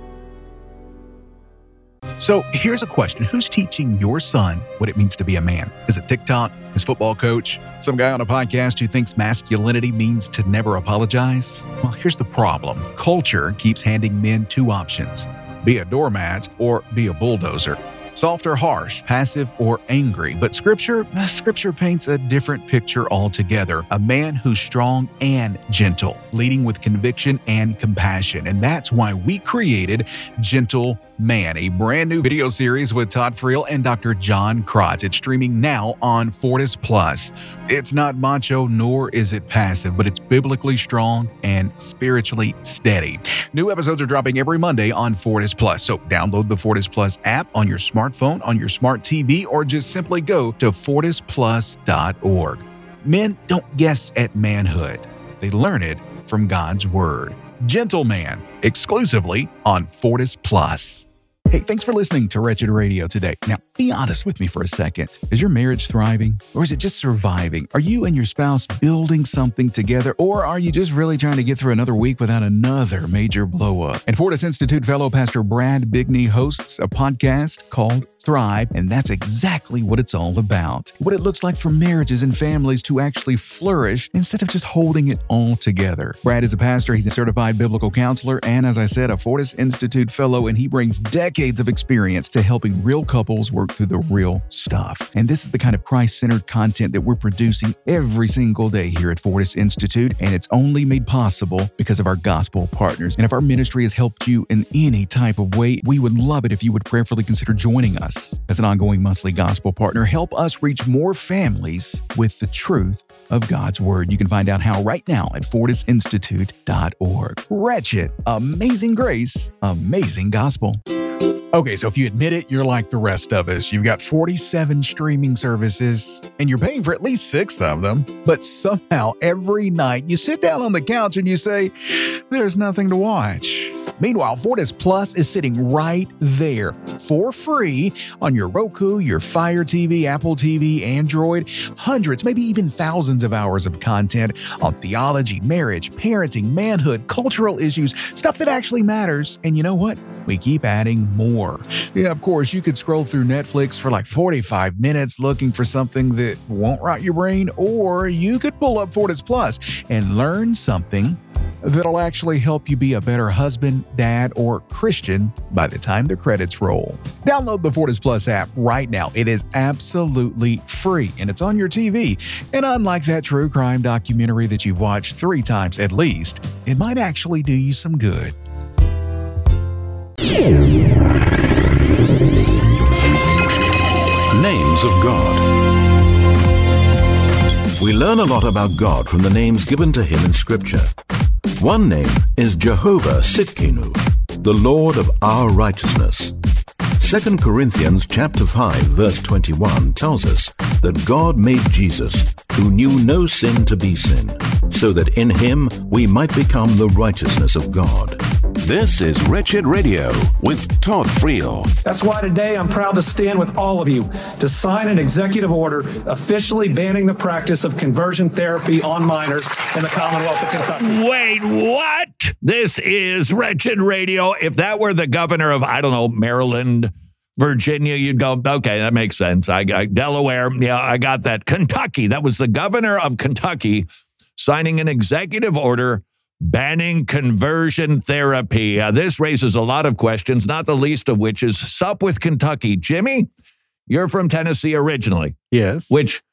So here's a question. Who's teaching your son what it means to be a man? Is it TikTok, his football coach, some guy on a podcast who thinks masculinity means to never apologize? Well, here's the problem. Culture keeps handing men two options: be a doormat or be a bulldozer. Soft or harsh, passive or angry. But Scripture, Scripture paints a different picture altogether. A man who's strong and gentle, leading with conviction and compassion. And that's why we created Gentle Man, a brand new video series with Todd Friel and Doctor John Krotz. It's streaming now on Fortis Plus. It's not macho, nor is it passive, but it's biblically strong and spiritually steady. New episodes are dropping every Monday on Fortis Plus. So download the Fortis Plus app on your smartphone, on your smart T V, or just simply go to fortis plus dot org. Men don't guess at manhood. They learn it from God's Word. Gentle Man, exclusively on Fortis Plus. Hey, thanks for listening to Wretched Radio today. Now, be honest with me for a second. Is your marriage thriving, or is it just surviving? Are you and your spouse building something together, or are you just really trying to get through another week without another major blow-up? And Fortis Institute fellow Pastor Brad Bigney hosts a podcast called Thrive, and that's exactly what it's all about. What it looks like for marriages and families to actually flourish instead of just holding it all together. Brad is a pastor, he's a certified biblical counselor, and as I said, a Fortis Institute fellow, and he brings decades of experience to helping real couples work through the real stuff. And this is the kind of Christ-centered content that we're producing every single day here at Fortis Institute, and it's only made possible because of our gospel partners. And if our ministry has helped you in any type of way, we would love it if you would prayerfully consider joining us as an ongoing monthly gospel partner. Help us reach more families with the truth of God's Word. You can find out how right now at fortis institute dot org. Wretched, amazing grace, amazing gospel. Okay, so if you admit it, you're like the rest of us. You've got forty-seven streaming services, and you're paying for at least six of them. But somehow, every night, you sit down on the couch and you say, there's nothing to watch. Meanwhile, Fortis Plus is sitting right there for free on your Roku, your Fire T V, Apple T V, Android. Hundreds, maybe even thousands of hours of content on theology, marriage, parenting, manhood, cultural issues, stuff that actually matters. And you know what? We keep adding more. Yeah, of course, you could scroll through Netflix for like forty-five minutes looking for something that won't rot your brain, or you could pull up Fortis Plus and learn something that'll actually help you be a better husband, dad, or Christian by the time the credits roll. Download the Fortis Plus app right now. It is absolutely free, and it's on your T V. And unlike that true crime documentary that you've watched three times at least, it might actually do you some good. Names of God. We learn a lot about God from the names given to him in Scripture. One name is Jehovah Tsidkenu, the Lord of our righteousness. Second Corinthians chapter five, verse twenty-one tells us that God made Jesus, who knew no sin, to be sin, so that in him we might become the righteousness of God. This is Wretched Radio with Todd Friel. That's why today I'm proud to stand with all of you to sign an executive order officially banning the practice of conversion therapy on minors in the Commonwealth of Kentucky. Wait, what? This is Wretched Radio. If that were the governor of, I don't know, Maryland, Virginia, you'd go, okay, that makes sense. I got Delaware. Yeah, I got that. Kentucky. That was the governor of Kentucky signing an executive order banning conversion therapy. Uh, this raises a lot of questions, not the least of which is Sup with Kentucky. Jimmy, you're from Tennessee originally. Yes. Which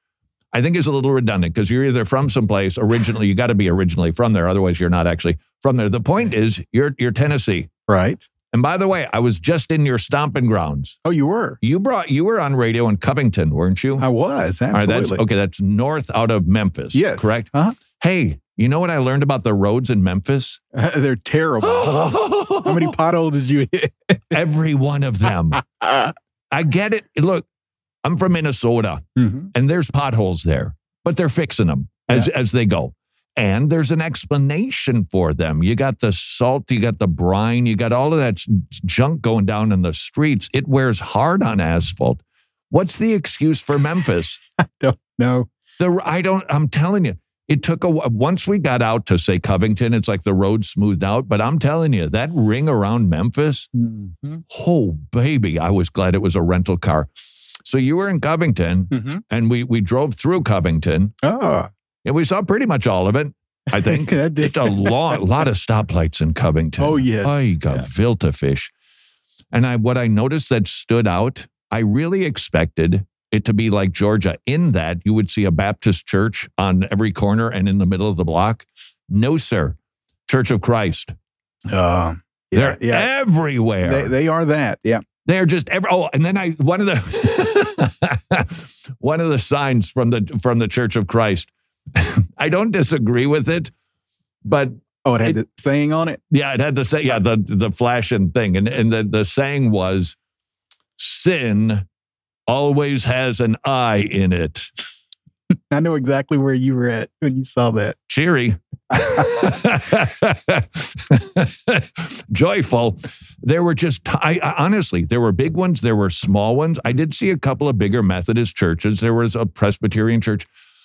I think is a little redundant because you're either from someplace originally, you got to be originally from there. Otherwise, you're not actually from there. The point is you're, you're Tennessee. Right. And by the way, I was just in your stomping grounds. Oh, you were? You brought, you were on radio in Covington, weren't you? I was, absolutely. All right, that's, okay, that's north out of Memphis. Yes. Correct? Uh-huh. Hey, you know what I learned about the roads in Memphis? Uh, they're terrible. How many potholes did you hit? Every one of them. I get it. Look, I'm from Minnesota, mm-hmm. and there's potholes there, but they're fixing them as, yeah. as they go. And there's an explanation for them. You got the salt, you got the brine, you got all of that junk going down in the streets. It wears hard on asphalt. What's the excuse for Memphis? I don't know. The I don't. I'm telling you, it took a once we got out to say Covington, it's like the road smoothed out. But I'm telling you, that ring around Memphis, mm-hmm. oh baby, I was glad it was a rental car. So you were in Covington, mm-hmm. and we we drove through Covington. Oh. Yeah, we saw pretty much all of it, I think. Just a long, lot of stoplights in Covington. Oh, yes. I got yeah. filter fish. And I, what I noticed that stood out, I really expected it to be like Georgia, in that you would see a Baptist church on every corner and in the middle of the block. No, sir. Church of Christ. Uh, yeah, They're yeah. everywhere. They, they are that, yeah. They're just every, oh, and then I one of the one of the signs from the from the Church of Christ. I don't disagree with it, but oh, it had it, the saying on it. Yeah, it had the say. Yeah, the the flashing thing, and and the the saying was, "Sin always has an I in it." I know exactly where you were at when you saw that. Cheery, joyful. There were just, I, I honestly, there were big ones, there were small ones. I did see a couple of bigger Methodist churches. There was a Presbyterian church.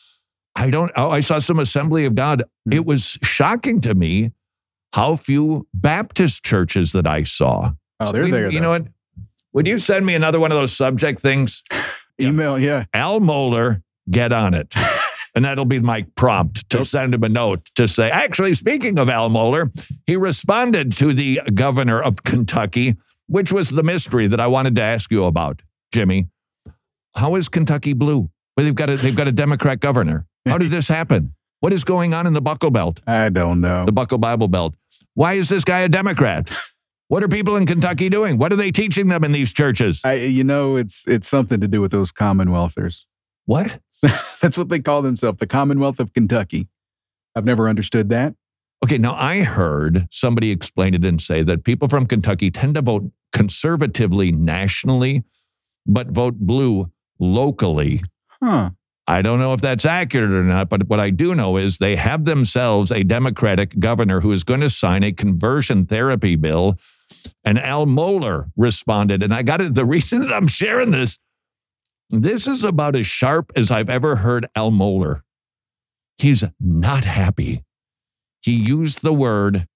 I don't, oh, I saw some Assembly of God. Mm-hmm. It was shocking to me how few Baptist churches that I saw. Oh, they're so, there. You though. know what? Would you send me another one of those subject things? Email, yeah. Al Mohler, get on it. And that'll be my prompt to send him a note to say, actually, speaking of Al Mohler, he responded to the governor of Kentucky, which was the mystery that I wanted to ask you about, Jimmy. How is Kentucky blue? Well, they've got a, they've got a Democrat governor. How did this happen? What is going on in the Buckle Belt? I don't know. The Buckle Bible Belt. Why is this guy a Democrat? What are people in Kentucky doing? What are they teaching them in these churches? I, you know, it's it's something to do with those Commonwealthers. What? That's what they call themselves, the Commonwealth of Kentucky. I've never understood that. Okay, now I heard somebody explain it and say that people from Kentucky tend to vote conservatively nationally, but vote blue locally. Huh. I don't know if that's accurate or not, but what I do know is they have themselves a Democratic governor who is going to sign a conversion therapy bill. And Al Mohler responded, and I got it. The reason that I'm sharing this, this is about as sharp as I've ever heard Al Mohler. He's not happy. He used the word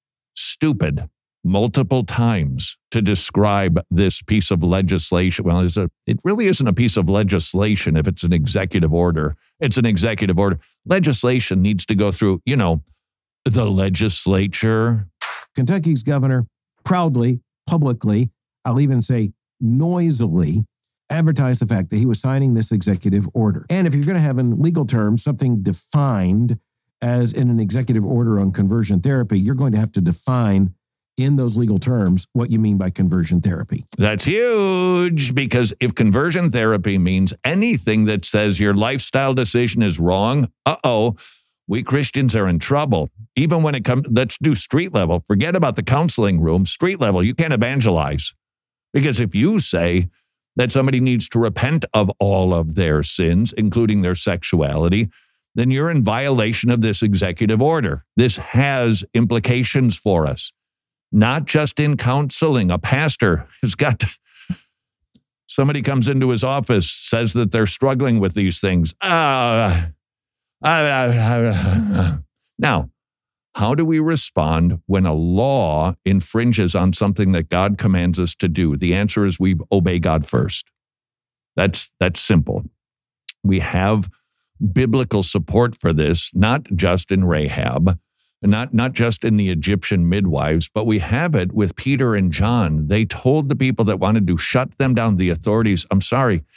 stupid multiple times to describe this piece of legislation. Well, it's a, it really isn't a piece of legislation if it's an executive order. It's an executive order. Legislation needs to go through, you know, the legislature. Kentucky's governor proudly, publicly, I'll even say noisily, advertised the fact that he was signing this executive order. And if you're going to have in legal terms something defined as in an executive order on conversion therapy, you're going to have to define in those legal terms what you mean by conversion therapy. That's huge, because if conversion therapy means anything that says your lifestyle decision is wrong, uh-oh, we Christians are in trouble. Even when it comes, let's do street level. Forget about the counseling room. Street level, you can't evangelize. Because if you say that somebody needs to repent of all of their sins, including their sexuality, then you're in violation of this executive order. This has implications for us, not just in counseling. A pastor has got to, somebody comes into his office, says that they're struggling with these things. Uh, uh, uh, uh, now, how do we respond when a law infringes on something that God commands us to do? The answer is we obey God first. That's that's simple. We have biblical support for this, not just in Rahab, not, not just in the Egyptian midwives, but we have it with Peter and John. They told the people that wanted to shut them down, the authorities, I'm sorry,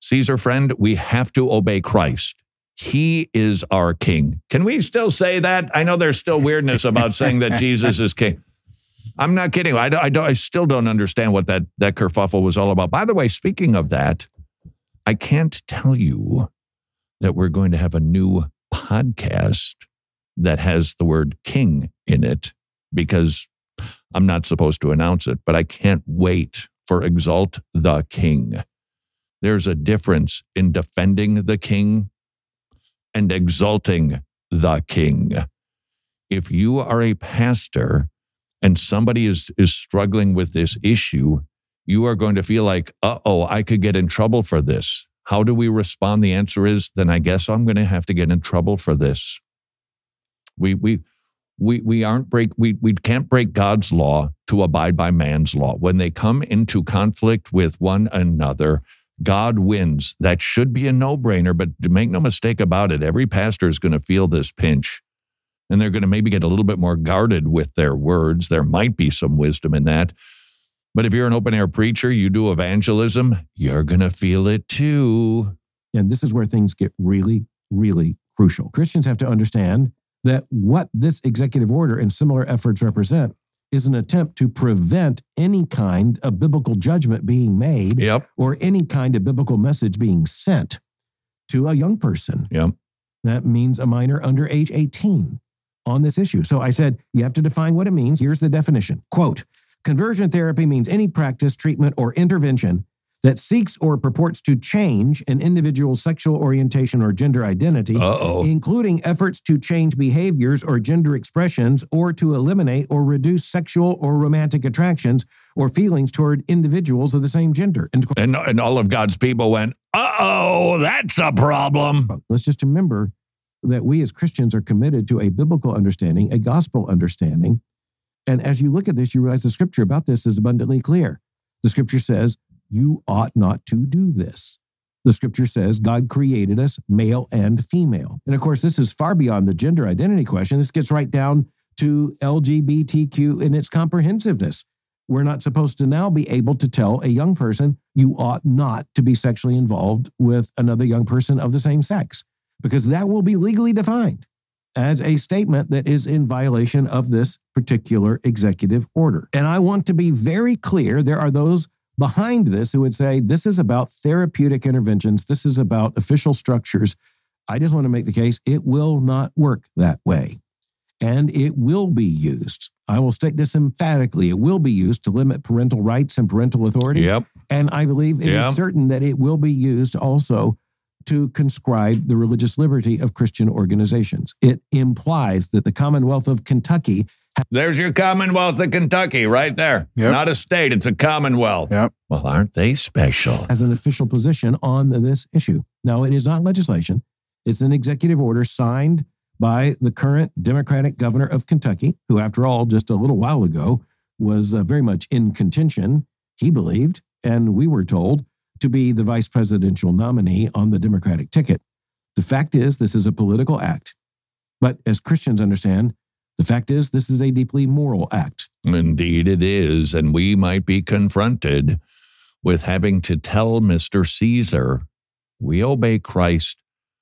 Caesar friend, we have to obey Christ. He is our king. Can we still say that? I know there's still weirdness about saying that Jesus is king. I'm not kidding. I, don't, I, don't, I still don't understand what that, that kerfuffle was all about. By the way, speaking of that, I can't tell you that we're going to have a new podcast that has the word king in it because I'm not supposed to announce it, but I can't wait for Exalt the King. There's a difference in defending the king and exalting the king. If you are a pastor and somebody is, is struggling with this issue, you are going to feel like, uh-oh, I could get in trouble for this. How do we respond? The answer is, then I guess I'm going to have to get in trouble for this. We we we we aren't break we we can't break God's law to abide by man's law. When they come into conflict with one another, God wins. That should be a no-brainer, but to make no mistake about it, every pastor is going to feel this pinch. And they're going to maybe get a little bit more guarded with their words. There might be some wisdom in that. But if you're an open-air preacher, you do evangelism, you're going to feel it too. And this is where things get really, really crucial. Christians have to understand that what this executive order and similar efforts represent is an attempt to prevent any kind of biblical judgment being made yep. or any kind of biblical message being sent to a young person. Yep. That means a minor under age eighteen on this issue. So I said, you have to define what it means. Here's the definition. Quote, conversion therapy means any practice, treatment, or intervention that seeks or purports to change an individual's sexual orientation or gender identity, Uh-oh. including efforts to change behaviors or gender expressions or to eliminate or reduce sexual or romantic attractions or feelings toward individuals of the same gender. And, and all of God's people went, uh-oh, that's a problem. Let's just remember that we as Christians are committed to a biblical understanding, a gospel understanding. And as you look at this, you realize the scripture about this is abundantly clear. The scripture says, you ought not to do this. The scripture says God created us male and female. And of course, this is far beyond the gender identity question. This gets right down to L G B T Q in its comprehensiveness. We're not supposed to now be able to tell a young person, you ought not to be sexually involved with another young person of the same sex, because that will be legally defined as a statement that is in violation of this particular executive order. And I want to be very clear, there are those behind this who would say, this is about therapeutic interventions, this is about official structures. I just want to make the case, it will not work that way. And it will be used. I will state this emphatically, it will be used to limit parental rights and parental authority. Yep. And I believe it yep. is certain that it will be used also to conscribe the religious liberty of Christian organizations. It implies that the Commonwealth of Kentucky... There's your Commonwealth of Kentucky right there. Yep. Not a state, it's a Commonwealth. Yep. Well, aren't they special? ...has an official position on this issue. Now, it is not legislation. It's an executive order signed by the current Democratic governor of Kentucky, who, after all, just a little while ago, was uh, very much in contention, he believed, and we were told, to be the vice presidential nominee on the Democratic ticket. The fact is, this is a political act. But as Christians understand, the fact is, this is a deeply moral act. Indeed it is, and we might be confronted with having to tell Mister Caesar, we obey Christ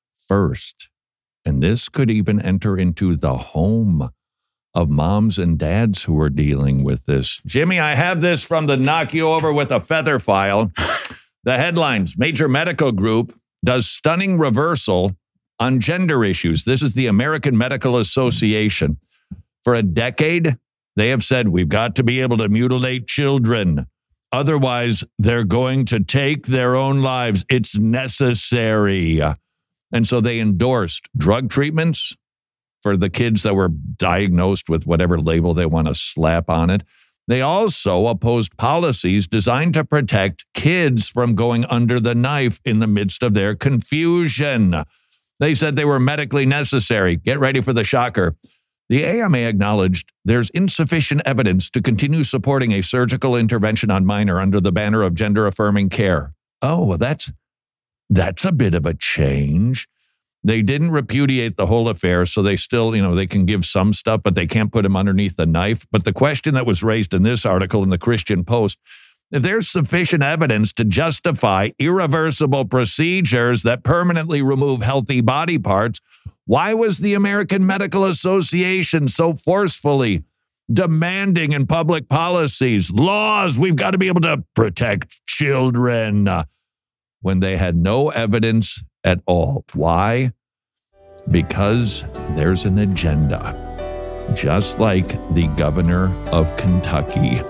first. And this could even enter into the home of moms and dads who are dealing with this. Jimmy, I have this from the Knock You Over with a Feather file. The headlines, Major Medical Group does stunning reversal on gender issues. This is the American Medical Association. For a decade, they have said we've got to be able to mutilate children. Otherwise, they're going to take their own lives. It's necessary. And so they endorsed drug treatments for the kids that were diagnosed with whatever label they want to slap on it. They also opposed policies designed to protect kids from going under the knife in the midst of their confusion. They said they were medically necessary. Get ready for the shocker. The A M A acknowledged there's insufficient evidence to continue supporting a surgical intervention on minor under the banner of gender-affirming care. Oh, well, that's that's a bit of a change. They didn't repudiate the whole affair, so they still, you know, they can give some stuff, but they can't put him underneath the knife. But the question that was raised in this article in the Christian Post If there's sufficient evidence to justify irreversible procedures that permanently remove healthy body parts, why was the American Medical Association so forcefully demanding in public policies, laws, we've got to be able to protect children, uh, when they had no evidence at all? Why? Because there's an agenda, just like the governor of Kentucky.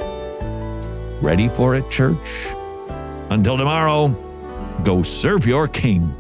Ready for it, church? Until tomorrow, go serve your king.